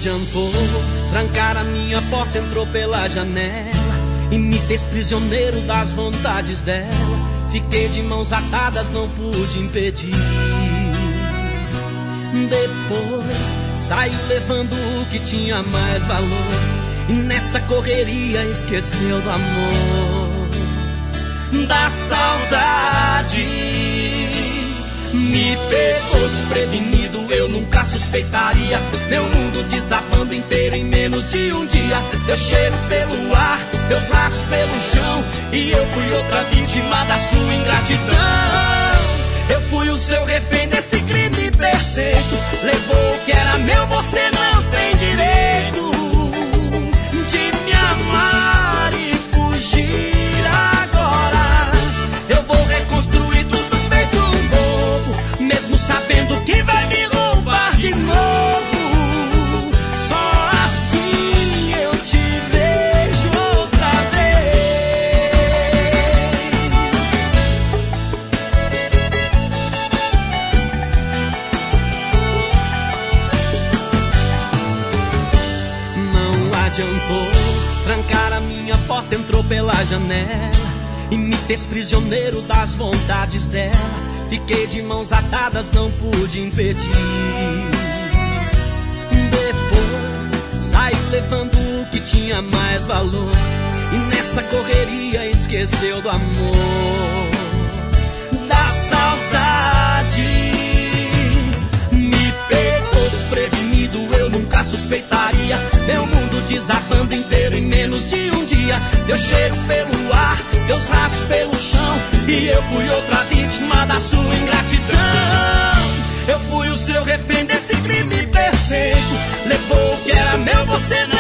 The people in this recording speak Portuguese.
adiantou trancar a minha porta, entrou pela janela e me fez prisioneiro das vontades dela. Fiquei de mãos atadas, não pude impedir. Depois saiu levando o que tinha mais valor, e nessa correria esqueceu do amor, da saudade. Me pegou desprevenido, eu nunca suspeitaria. Meu mundo desabando inteiro em menos de um dia. Teu cheiro pelo ar, teus laços pelo chão, e eu fui outra vítima da sua ingratidão. Eu fui o seu refém desse crime perfeito. Levou o que era meu, você não tem direito de me amar e fugir agora. Eu vou reconstruir tudo feito um bobo, mesmo sabendo que vai me roubar de novo. Só assim eu te vejo outra vez. Não adiantou trancar a minha porta, entrou pela janela e me fez prisioneiro das vontades dela. Fiquei de mãos atadas, não pude impedir. Depois saiu levando o que tinha mais valor, e nessa correria esqueceu do amor, da saudade. Me pegou desprevenido, eu nunca suspeitaria. Meu mundo desabando inteiro em menos de um dia. Teu cheiro pelo ar, teus rastros pelo chão, e eu fui outra vítima da sua ingratidão. Eu fui o seu refém desse crime perfeito. Levou o que era meu, você